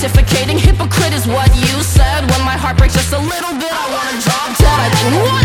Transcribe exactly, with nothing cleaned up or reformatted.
pontificating. Hypocrite is what you said. When my heart breaks just a little bit, I wanna drop dead. I think one